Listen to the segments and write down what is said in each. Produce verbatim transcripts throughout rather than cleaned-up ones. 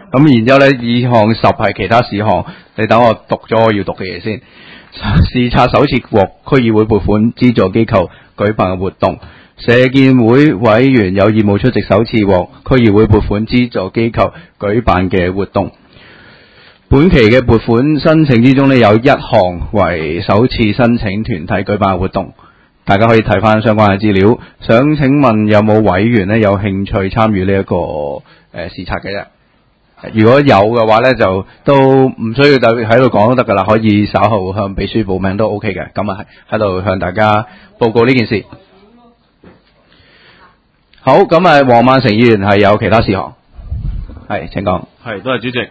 咁然之後咧，以項十係其他事項，你等我讀咗我要讀嘅嘢先。視察首次獲區議會撥款資助機構舉辦嘅活動，社建會委員有義務出席首次獲區議會撥款資助機構舉辦嘅活動。本期嘅撥款申請之中呢，有一項為首次申請團體舉辦嘅活動，大家可以睇翻相關嘅資料。想請問有冇委員呢有興趣參與呢、這、一個誒、呃、視察嘅啫？如果有嘅話呢，就都唔需要特別喺度講都得噶啦，可以稍後向秘書報名都 OK 嘅。咁啊喺度向大家報告呢件事。好，咁啊，黃萬成議員係有其他事項，係請講。 係，多謝主席。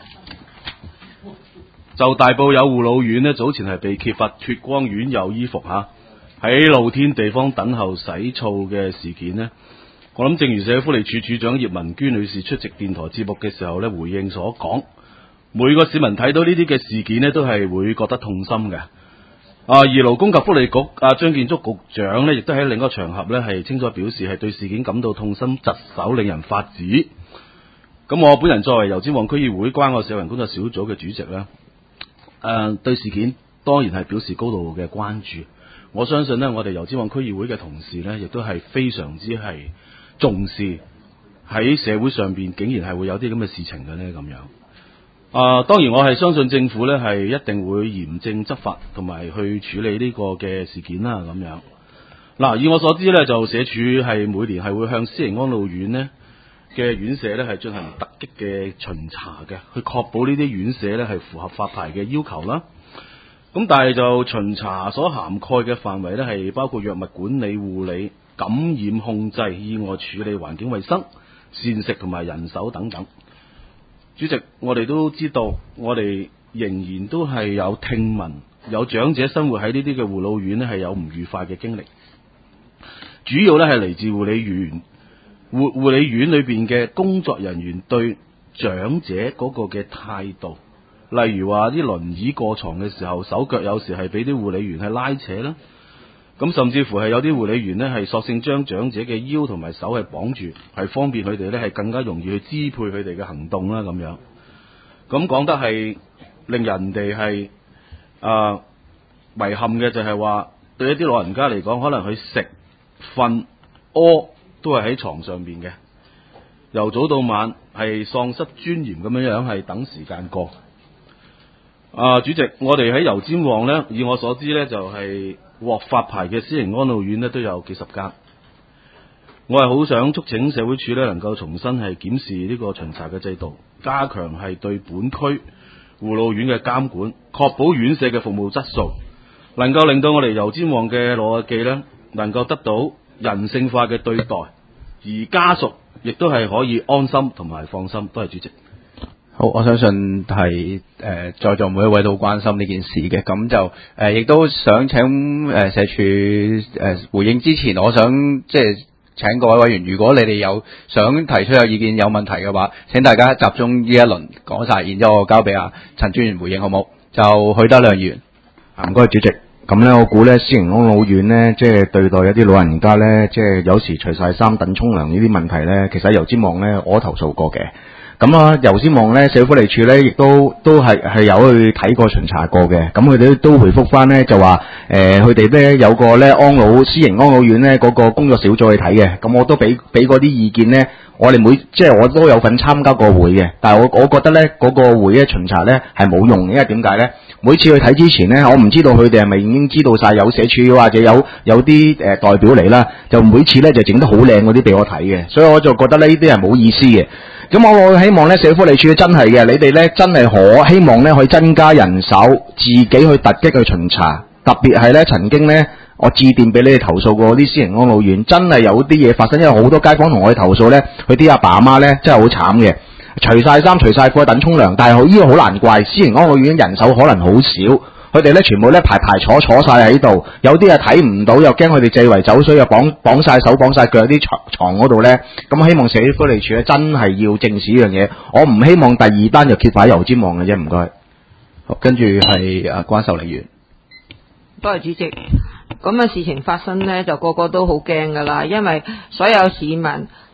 就大埔有護老院呢，早前係被揭發脫光院友衣服吓，喺露天地方等候洗澡嘅事件呢，我諗正如社會福利署署長葉文娟女士出席電台節目嘅時候呢，回應所講，每個市民睇到呢啲嘅事件呢，都係會覺得痛心嘅。啊，而勞工及福利局啊張建築局長呢，亦都喺另一個場合呢，係清楚表示係對事件感到痛心疾首，令人髮指。咁我本人作為油尖旺區議會關愛社會工作小組嘅主席呢，誒、呃，對事件當然係表示高度嘅關注。我相信呢，我哋油尖旺區議會嘅同事呢，亦都係非常之係重視喺社會上邊竟然係會有啲咁嘅事情嘅呢。咁樣。啊、呃，當然我係相信政府呢係一定會嚴正執法，同埋去處理呢個嘅事件啦。咁樣。嗱，以我所知呢，就社署係每年係會向私營安老院呢嘅院舍咧係進行突擊嘅巡查嘅，去確保呢啲院舍咧係符合發牌嘅要求啦。咁但係就巡查所涵蓋嘅範圍咧係包括藥物管理、護理、感染控制、意外處理、環境衛生、膳食同埋人手等等。主席，我哋都知道，我哋仍然都係有聽聞有長者生活喺呢啲嘅護老院咧係有唔愉快嘅經歷，主要咧係嚟自護理員。護護理院裏邊嘅工作人員對長者嗰個嘅態度，例如話啲輪椅過床嘅時候，手腳有時係俾啲護理員係拉扯啦，咁甚至乎係有啲護理員呢係索性將長者嘅腰同埋手係綁住，係方便佢哋呢係更加容易去支配佢哋嘅行動啦咁樣。咁講得係令人哋係啊遺憾嘅就係話，對一啲老人家嚟講，可能佢食、瞓、屙都係喺床上邊嘅，由早到晚係喪失尊嚴咁樣樣，係等時間過。啊，主席，我哋喺油尖旺呢，以我所知呢，就係、是、獲發牌嘅私營安老院呢都有幾十間。我係好想促請社會署呢能夠重新係檢視呢個巡查嘅制度，加強係對本區護老院嘅監管，確保院舍嘅服務質素，能夠令到我哋油尖旺嘅老友記呢能夠得到人性化嘅對待，而家屬亦都係可以安心同埋放心。多謝主席。 好，我相信係誒、呃、在座每一位都好關心呢件事嘅，咁就誒亦、呃、都想請誒、呃、社署誒、呃、回應之前，我想即係請各位委員，如果你哋有想提出有意見有問題嘅話，請大家集中呢一輪講晒，然之後我交俾阿陳專員回應好冇？就許德亮議員。 唔該主席。咁咧，我估咧，私營安老院咧，即係對待一啲老人家咧，即係有時除晒衫等沖涼呢啲問題咧，其實油尖旺咧，我投訴過嘅。咁啊，油尖旺咧，社會福利署咧，亦都都係係有去睇過巡查過嘅。咁佢哋都回覆翻咧，就話誒，佢哋咧有個咧安老私營安老院咧嗰個工作小組去睇嘅。咁我都俾俾嗰啲意見咧，我哋每即係我都有份參加過會嘅。但係我我覺得咧嗰個會咧巡查咧係冇用嘅，因為點解咧？每次去睇之前咧，我唔知道佢哋係咪已經知道晒有社署或者有有啲誒、呃、代表嚟啦，就每次咧就整得好靚嗰啲俾我睇嘅，所以我就覺得呢啲係冇意思嘅。咁我我希望咧社會福利署真係嘅，你哋咧真係可希望咧可以增加人手，自己去突擊去巡查，特別係咧曾經咧我致電俾你哋投訴過啲私營安老院，真係有啲嘢發生，因為好多街坊同我哋投訴咧，佢啲阿爸阿媽咧真係好慘嘅。除晒衫、除晒褲等沖涼，但係呢個好難怪，私營安老院人手可能好少，佢哋咧全部咧排排坐坐晒喺度，有啲啊睇唔到，又驚佢哋四圍走水，又綁綁晒手、綁晒腳啲床床嗰度咧。咁希望社會福利署咧真係要正視呢樣嘢，我唔希望第二單就揭發油尖旺嘅啫。唔該。 好，跟住係啊關秀玲議員。 多謝主席。咁嘅事情發生呢，就個個都好驚噶啦，因為所有市民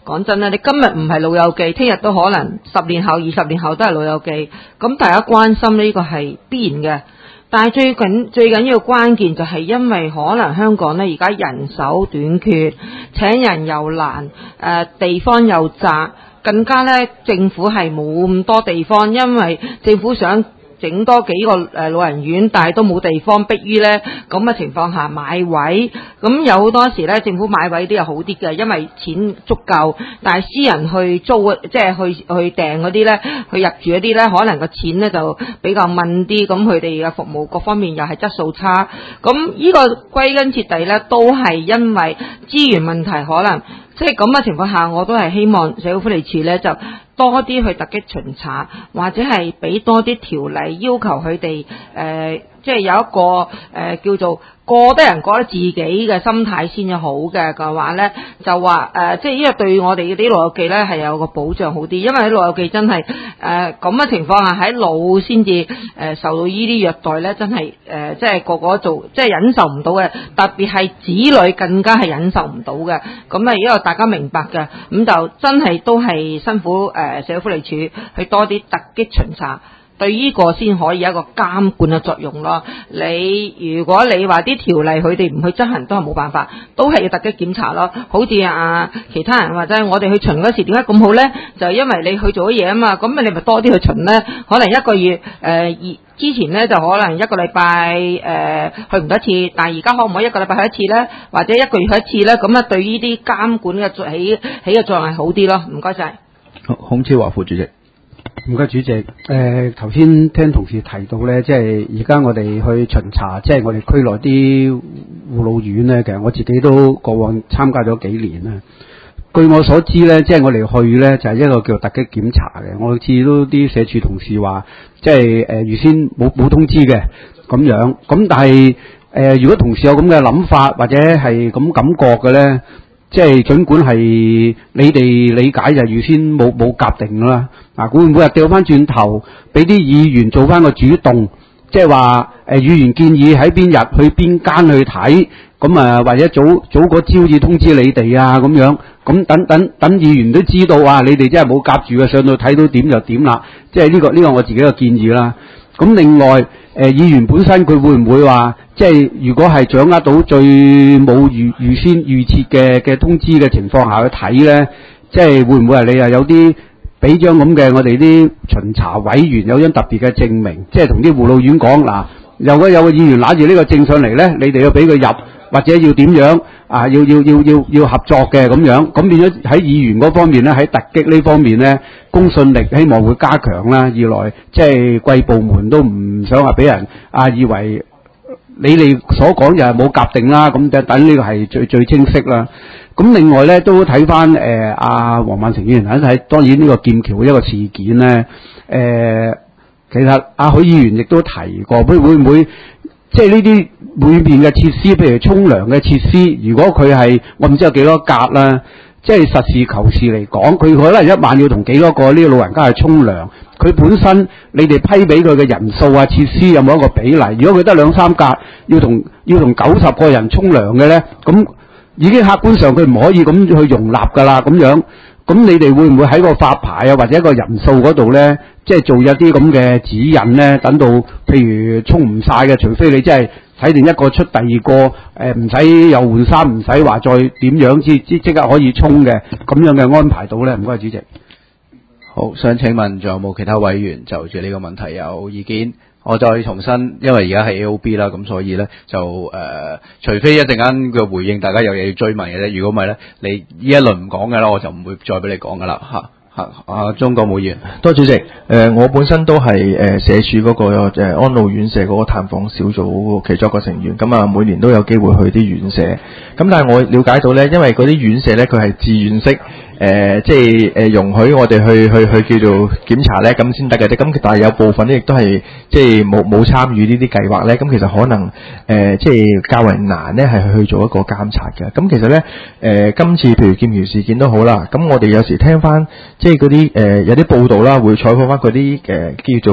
講真啦，你今日唔係老友記，聽日都可能十年後、二十年後都係老友記。咁大家關心呢個係必然嘅。但係最緊最緊要關鍵就係因為可能香港呢而家人手短缺，請人又難，誒、呃、地方又窄，更加呢政府係冇咁多地方，因為政府想整多幾個誒老人院，但係都冇地方，逼於呢咁嘅情況下買位。咁有好多時呢政府買位都有好啲嘅，因為錢足夠。但係私人去租，即係去去訂嗰啲呢，去入住嗰啲呢，可能個錢呢就比較問啲。咁佢哋嘅服務各方面又係質素差。咁呢個歸根結底呢，都係因為資源問題，可能即係咁嘅情況下，我都係希望社會福利署呢就多啲去突擊巡查，或者係俾多啲條例要求佢哋誒，即係有一個誒、呃、叫做過得人覺得自己嘅心態先至好嘅嘅話咧，就話誒、呃，即係呢個對我哋啲老友記咧係有個保障好啲，因為啲老友記真係誒咁嘅情況下喺老先至誒受到呢啲虐待咧，真係誒、呃、即係個個做即係忍受唔到嘅，特別係子女更加係忍受唔到嘅。咁啊，因為大家明白嘅，咁就真係都係辛苦誒、呃、社會福利署去多啲突擊巡查。對呢個先可以有一個監管嘅作用咯。你如果你話啲條例佢哋唔去執行，都係冇辦法，都係要突擊檢查咯。好似啊其他人或者我哋去巡嗰時點解咁好呢？就因為你去做咗嘢啊嘛，咁你咪多啲去巡呢。可能一個月誒、呃、之前呢，就可能一個禮拜誒去唔多次，但係而家可唔可以一個禮拜去一次呢？或者一個月去一次呢？咁啊對呢啲監管嘅起起嘅作用係好啲咯。唔該晒。 孔超華副主席。 唔該主席，誒頭先聽同事提到咧，即係而家我哋去巡查，即係我哋區內啲護老院咧，其實我自己都過往參加咗幾年啦。據我所知咧，即係我哋去咧就係一個叫突擊檢查嘅。我次都啲社署同事話，即係誒預先冇冇通知嘅咁樣。咁但係誒如果同事有咁嘅諗法或者係咁感覺嘅咧，即係儘管係你哋理解就預先冇冇夾定啦，啊會唔會係調翻轉頭俾啲議員做翻個主動，即係話誒議員建議喺邊日去邊間去睇，咁啊或者早早嗰朝至通知你哋啊咁樣，咁等等等議員都知道啊，你哋真係冇夾住嘅，上到睇到點就點啦，即係呢個呢個我自己嘅建議啦。咁另外誒、呃、議員本身佢會唔會話，即係如果係掌握到最冇預預先預設嘅嘅通知嘅情況下去睇咧，即係會唔會係你又有啲俾張咁嘅我哋啲巡查委員有張特別嘅證明，即係同啲護老院講嗱，有個有個議員拿住呢個證上嚟咧，你哋要俾佢入，或者要點樣啊？要要要要要合作嘅咁樣，咁變咗喺議員嗰方面咧，喺突擊呢方面咧，公信力希望會加強啦。二來即係貴部門都唔想話俾人啊以為你哋所講就係冇夾定啦，咁就等呢個係最最清晰啦。咁另外咧都睇翻誒阿黃萬成議員喺睇，當然呢個劍橋一個事件咧，誒、呃、其實阿許議員亦都提過，會會唔會即係呢啲每邊嘅設施，譬如沖涼嘅設施，如果佢係我唔知有幾多格啦，即係實事求是嚟講，佢可能一晚要同幾多個呢個老人家去沖涼，佢本身你哋批俾佢嘅人數啊設施有冇一個比例？如果佢得兩三格，要同要同九十個人沖涼嘅咧，咁已經客觀上佢唔可以咁去容納㗎啦，咁樣，咁你哋會唔會喺個發牌啊或者一個人數嗰度咧，即係做一啲咁嘅指引咧？等到譬如沖唔晒嘅，除非你真係睇定一個出第二個，誒唔使又換衫，唔使話再點樣之即即刻可以沖嘅，咁樣嘅安排到咧？唔該，主席。 好，想請問仲有冇其他委員就住呢個問題有意見？我再重申，因為而家係 A O B 啦，咁所以咧就誒、呃，除非一陣間嘅回應大家有嘢要追問嘅啫，如果唔係咧，你呢一輪唔講嘅啦，我就唔會再俾你講噶啦嚇嚇。啊，鍾國武議員， 多謝主席。誒、呃，我本身都係誒、呃、社署嗰、那個、呃、安老院舍嗰個探訪小組其中一個成員，咁啊每年都有機會去啲院舍。咁但係我了解到咧，因為嗰啲院舍咧佢係自願式。誒、呃，即係誒、呃，容許我哋去去去叫做檢查咧，咁先得嘅。咁但係有部分咧，亦都係即係冇冇參與呢啲計劃咧。咁其實可能誒、呃，即係較為難咧，係去做一個監察嘅。咁其實咧，誒、呃，今次譬如劍橋事件都好啦。咁我哋有時聽翻，即係嗰啲誒有啲報道啦，會採訪翻嗰啲誒叫做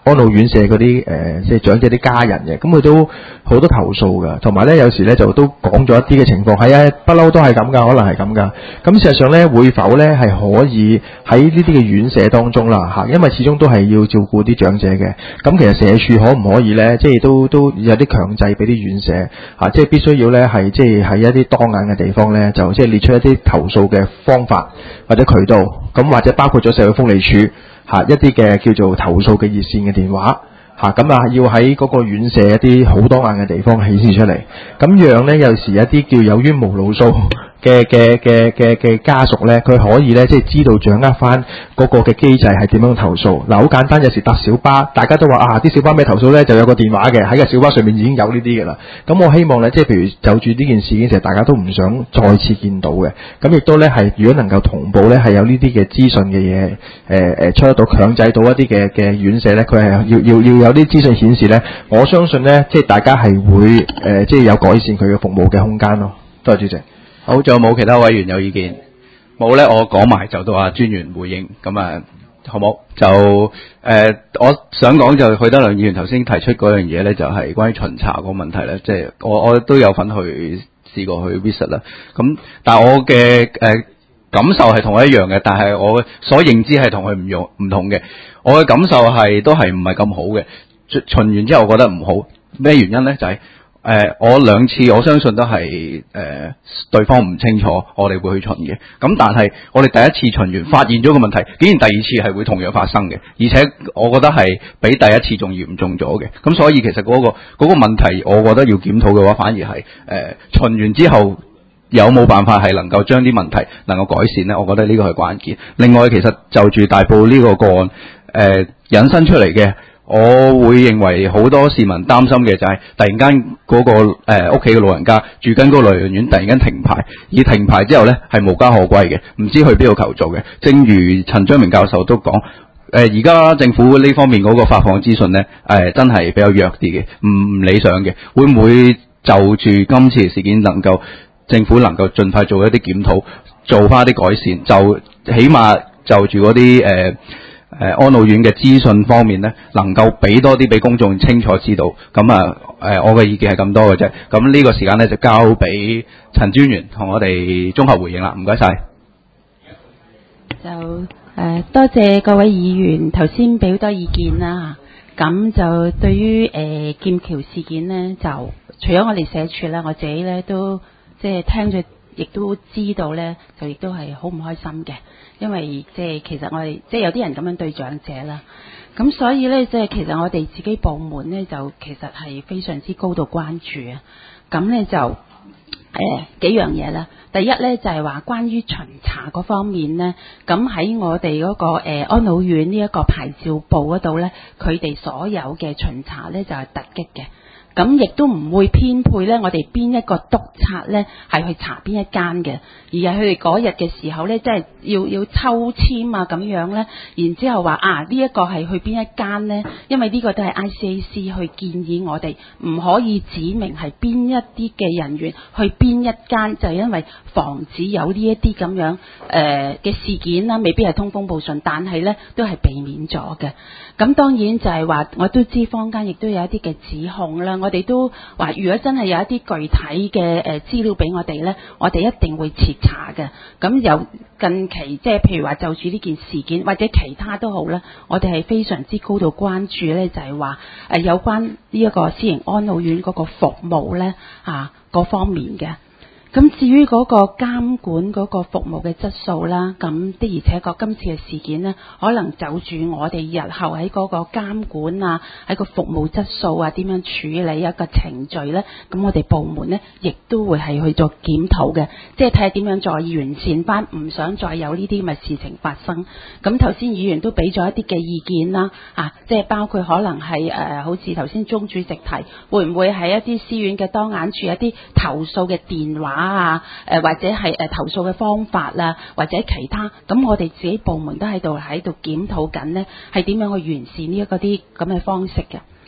安老院舍嗰啲誒，即係長者啲家人嘅，咁佢都好多投訴噶，同埋咧有時咧就都講咗一啲嘅情況，係啊，不嬲都係咁噶，可能係咁噶。咁事實上咧，會否咧係可以喺呢啲嘅院舍當中啦嚇，因為始終都係要照顧啲長者嘅。咁其實社署可唔可以咧，即係都都有啲強制俾啲院舍嚇，即係必須要咧係即係喺一啲當眼嘅地方咧，就即係列出一啲投訴嘅方法或者渠道，咁或者包括咗社會福利署。嚇一啲嘅叫做投訴嘅熱線嘅電話嚇，咁啊要喺嗰個院舍一啲好多眼嘅地方顯示出嚟，咁樣咧有時一啲叫有冤無路訴嘅嘅嘅嘅嘅家屬咧，佢可以咧即係知道掌握翻嗰個嘅機制係點樣投訴。嗱，好簡單，有時搭小巴，大家都話啊，啲小巴咩投訴咧，就有個電話嘅喺個小巴上面已經有呢啲嘅啦。咁我希望咧，即係譬如就住呢件事件，其實大家都唔想再次見到嘅。咁亦都咧係，如果能夠同步咧，係有呢啲嘅資訊嘅嘢，誒誒出得到強制到一啲嘅嘅院舍咧，佢係要要要有啲資訊顯示咧，我相信咧，即係大家係會誒、呃、即係有改善佢嘅服務嘅空間咯。多謝主席。 好，仲有冇其他委員有意見？冇咧，我講埋就到阿專員回應。咁啊，好冇？就誒、呃，我想講就許德亮議員頭先提出嗰樣嘢咧，就係、是、關於巡查個問題咧。即、就、係、是、我我都有份去試過去 visit 啦。咁但係我嘅誒、呃、感受係同我一樣嘅，但係我所認知係同佢唔用唔同嘅。我嘅感受係都係唔係咁好嘅。巡完之後，我覺得唔好。咩原因咧？就係、是。誒、呃，我兩次我相信都係誒、呃、對方唔清楚，我哋會去巡嘅。咁但係我哋第一次巡完，發現咗個問題，竟然第二次係會同樣發生嘅，而且我覺得係比第一次仲嚴重咗嘅。咁所以其實嗰、那個嗰、那個問題，我覺得要檢討嘅話，反而係誒、呃、巡完之後有冇辦法係能夠將啲問題能夠改善呢？我覺得呢個係關鍵。另外，其實就住大埔呢個個案誒、呃、引申出嚟嘅。我會認為好多市民擔心嘅就係突然間嗰、那個誒屋企嘅老人家住緊嗰個老人院突然間停牌，而停牌之後呢係無家可歸嘅，唔知去邊度求助嘅。正如陳章明教授都講，誒而家政府呢方面嗰個發放資訊呢，誒、呃、真係比較弱啲嘅，唔理想嘅。會唔會就住今次事件能夠政府能夠盡快做一啲檢討，做翻啲改善，就起碼就住嗰啲誒。呃誒、呃、安老院嘅資訊方面咧，能夠俾多啲俾公眾清楚知道。咁啊誒，我嘅意見係咁多嘅啫。咁呢個時間咧就交俾陳專員同我哋綜合回應啦。唔該晒。 就誒、呃、多謝各位議員頭先俾好多意見啦。咁就對於誒、呃、劍橋事件呢，就除咗我哋社署啦，我自己咧都即係聽咗，亦都知道咧，就亦都係好唔開心嘅。因為即係其實我哋即係有啲人咁樣對長者啦，咁所以咧即係其實我哋自己部門咧就其實係非常之高度關注啊。咁咧就誒、呃、幾樣嘢啦。第一咧就係、是、話關於巡查嗰方面咧，咁喺我哋嗰、那個誒、呃、安老院呢一個牌照部嗰度咧，佢哋所有嘅巡查咧就係、是、突擊嘅。咁亦都唔會編配咧，我哋邊一個督察咧係去查邊一間嘅，而係佢哋嗰日嘅時候咧，即係要要抽籤啊咁樣咧，然之後話啊呢一個係去邊一間咧，因為呢個都係 I C A C 去建議我哋唔可以指明係邊一啲嘅人員去邊一間，就係因為防止有呢一啲咁樣誒嘅事件啦，未必係通風報信，但係咧都係避免咗嘅。咁當然就係話，我都知坊間亦都有一啲嘅指控啦。我哋都話，如果真係有一啲具體嘅誒資料俾我哋咧，我哋一定會徹查嘅。咁有近期即係譬如話就住呢件事件或者其他都好啦，我哋係非常之高度關注咧，就係話誒有關呢一個私營安老院嗰個服務咧啊嗰方面嘅。咁至於嗰個監管嗰個服務嘅質素啦，咁的而且確今次嘅事件呢，可能就住我哋日後喺嗰個監管啊，喺個服務質素啊，點樣處理一個程序呢？咁我哋部門呢，亦都會係去做檢討嘅，即係睇下點樣再完善翻，唔想再有呢啲咁嘅事情發生。咁頭先議員都俾咗一啲嘅意見啦，啊，即係包括可能係誒、呃，好似頭先鍾主席提，會唔會係一啲私院嘅當眼處一啲投訴嘅電話？啊，誒或者係誒投訴嘅方法啦，或者其他，咁我哋自己部門都喺度喺度檢討緊呢，係點樣去完善呢一個啲咁嘅方式嘅。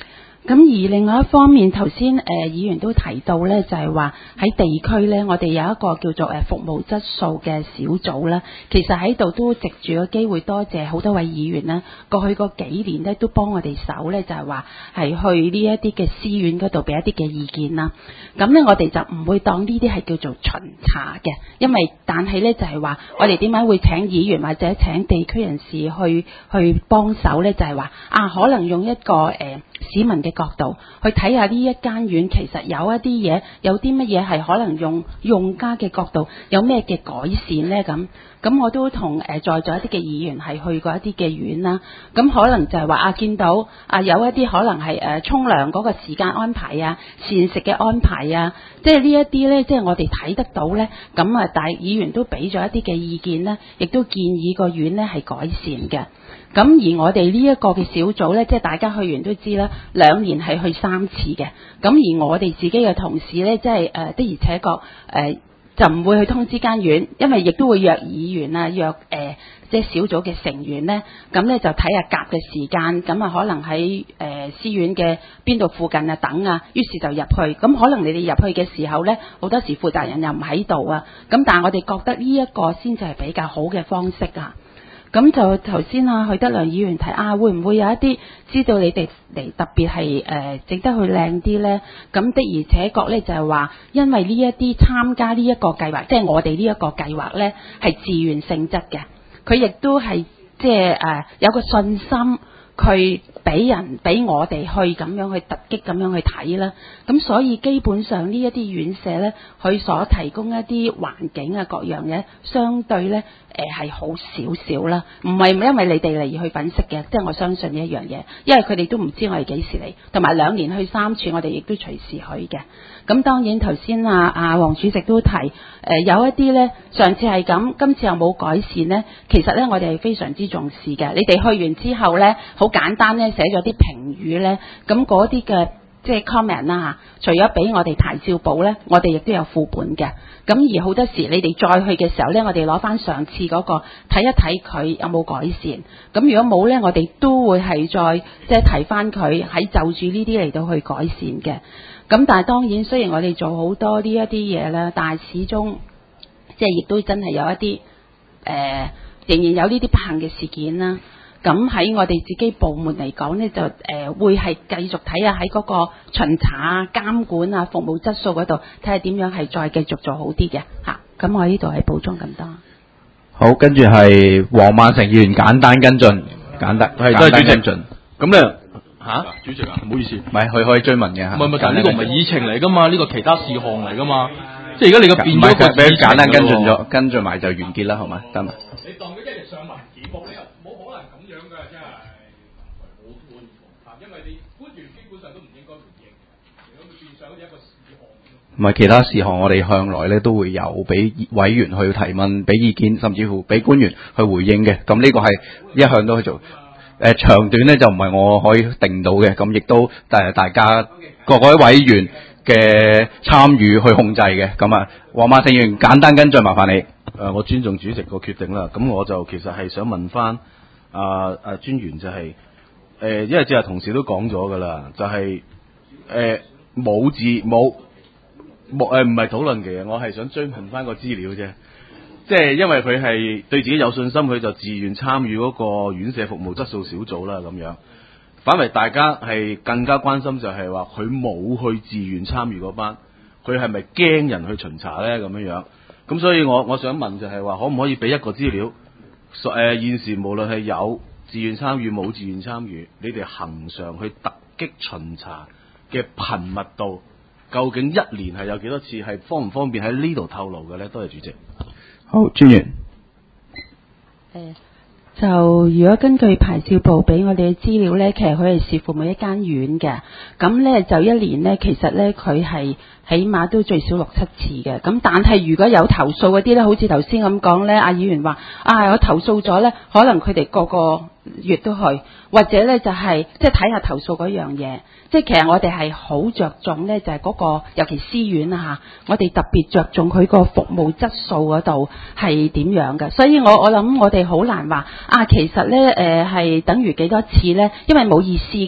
咁而另外一方面，頭先誒議員都提到咧，就係話喺地區咧，我哋有一個叫做誒服務質素嘅小組啦。其實喺度都藉住個機會，多謝好多位議員啦。過去嗰幾年咧，都幫我哋手咧，就係話係去呢一啲嘅私院嗰度俾一啲嘅意見啦。咁咧，我哋就唔會當呢啲係叫做巡查嘅，因為但係咧就係話，我哋點解會請議員或者請地區人士去去幫手咧？就係話啊，可能用一個誒、呃、市民嘅角度去睇下呢一間院，其實有一啲嘢，有啲乜嘢係可能用用家嘅角度有咩嘅改善呢？咁咁我都同誒、呃、在座一啲嘅議員係去過一啲嘅院啦。咁可能就係話啊，見到啊有一啲可能係誒沖涼嗰個時間安排啊、膳食嘅安排啊，即係呢一啲呢，即係我哋睇得到呢。咁啊，大議員都俾咗一啲嘅意見呢，亦都建議個院呢係改善嘅。咁而我哋呢一個嘅小組呢，即係大家去完都知啦，兩年係去三次嘅。咁而我哋自己嘅同事呢，即係誒、呃、的而且確誒、呃、就唔會去通知間院，因為亦都會約議員啊，約誒、呃、即係小組嘅成員呢。咁呢就睇下夾嘅時間，咁啊可能喺誒、呃、私院嘅邊度附近啊等啊，於是就入去。咁可能你哋入去嘅時候呢，好多時負責人又唔喺度啊。咁但係我哋覺得呢一個先至係比較好嘅方式啊。咁就頭先啊，許德良議員提啊，會唔會有一啲知道你哋嚟特別係誒、呃、整得去靚啲呢？咁的而且確呢，就係話，因為呢一啲參加呢一個計劃，即係我哋呢一個計劃呢，係自願性質嘅，佢亦都係即係誒有個信心。佢俾人俾我哋去咁樣去突擊咁樣去睇啦，咁所以基本上呢一啲院舍呢，佢所提供一啲環境啊各樣嘢，相對呢誒係好少少啦，唔係因為你哋嚟去粉飾嘅，即係我相信呢一樣嘢，因為佢哋都唔知我哋幾時嚟，同埋兩年去三次，我哋亦都隨時去嘅。咁當然頭先啊啊黃主席都提誒、呃、有一啲呢，上次係咁，今次又冇改善呢。其實呢，我哋係非常之重視嘅。你哋去完之後呢，好簡單呢，寫咗啲評語呢。咁嗰啲嘅即係 comment 啦嚇，除咗俾我哋牌照簿呢，我哋亦都有副本嘅。咁而好多時你哋再去嘅時候呢，我哋攞翻上次嗰個睇一睇佢有冇改善。咁如果冇呢，我哋都會係再即係提翻佢喺就住呢啲嚟到去改善嘅。咁但係當然，雖然我哋做好多呢一啲嘢啦，但係始終即係亦都真係有一啲誒、呃，仍然有呢啲不幸嘅事件啦。咁喺我哋自己部門嚟講呢，就誒、呃、會係繼續睇下喺嗰個巡查啊、監管啊、服務質素嗰度，睇下點樣係再繼續做好啲嘅嚇。咁、啊、我呢度係補充咁多。 好，跟住係黃萬成議員簡單跟進，簡單係都係主席跟進。 咁咧。吓、啊，主席啊，唔好意思， 唔係佢可以追問嘅嚇。 唔係唔係，但係呢個唔係議程嚟噶嘛，呢、這個其他事項嚟噶嘛，即係而家你個變咗個俾佢簡單跟進咗，跟進埋就完結啦，好嘛？得嘛？ 你當佢一日上文字報，你又冇可能咁樣㗎，真係冇官啊！因為你官員基本上都唔應該回應嘅，如果佢變相好似一個事項咁。 唔係其他事項，我哋向來咧都會有俾委員去提問、俾意見，甚至乎俾官員去回應嘅。咁呢個係一向都去做。誒、呃、長短咧就唔係我可以定到嘅，咁亦都誒大家各位委員嘅參與去控制嘅。咁啊，黃萬成議員簡單跟進，麻煩你。 誒、呃，我尊重主席個決定啦。咁我就其實係想問翻啊啊專員就係、是、誒、呃，因為即係同事都講咗噶啦，就係誒冇字冇冇誒唔係討論嘅，我係想追問翻個資料啫。即係因為佢係對自己有信心，佢就自願參與嗰個院舍服務質素小組啦咁樣。反為大家係更加關心就係話佢冇去自願參與嗰班，佢係咪驚人去巡查呢？咁樣樣？咁所以我我想問就係話，可唔可以俾一個資料？誒、呃、現時無論係有自願參與冇自願參與，你哋恆常去突擊巡查嘅頻密度，究竟一年係有幾多次？係方唔方便喺呢度透露嘅呢？多謝主席。 好，專員。 誒，就如果根據牌照部俾我哋嘅資料呢，其實佢係視乎每一間院嘅。咁呢，就一年呢，其實呢，佢係起碼都最少六七次嘅。咁但係如果有投訴嗰啲呢，好似頭先咁講呢，阿議員話啊，我投訴咗呢，可能佢哋個個月都去，或者呢就係即係睇下投訴嗰樣嘢。即係其實我哋係好着重呢，就係嗰個，尤其私院啊嚇，我哋特別着重佢個服務質素嗰度係點樣嘅。所以我我諗我哋好難話啊，其實呢誒係等於幾多次呢？因為冇意思嘅。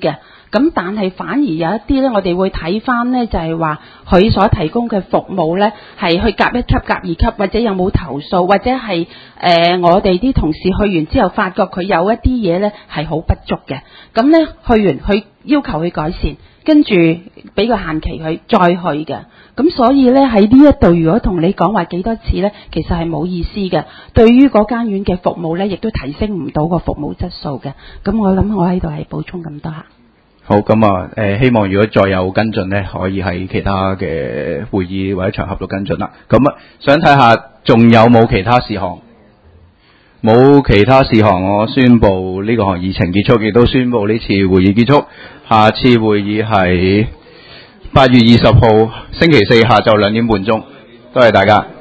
咁但係反而有一啲咧，我哋會睇翻咧，就係話佢所提供嘅服務咧，係去甲一級、甲二級，或者有冇投訴，或者係誒、呃、我哋啲同事去完之後，發覺佢有一啲嘢咧係好不足嘅。咁咧去完，佢要求佢改善，跟住俾個限期佢再去嘅。咁所以咧喺呢一度，如果同你講話幾多次咧，其實係冇意思嘅。對於嗰間院嘅服務咧，亦都提升唔到個服務質素嘅。咁我諗我喺度係補充咁多下。 好，咁啊，誒，希望如果再有跟進咧，可以喺其他嘅會議或者場合度跟進啦。咁啊，想睇下仲有冇其他事項？冇其他事項，我宣布呢個項議程結束，亦都宣布呢次會議結束。下次會議係八月二十號星期四下晝兩點半鐘。多謝大家。